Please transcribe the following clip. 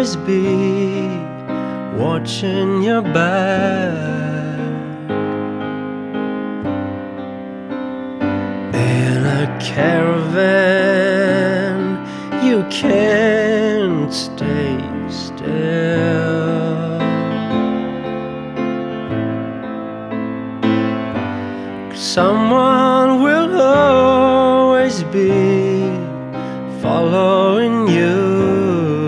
always be watching your back. In a caravan, you can't stay still. Someone will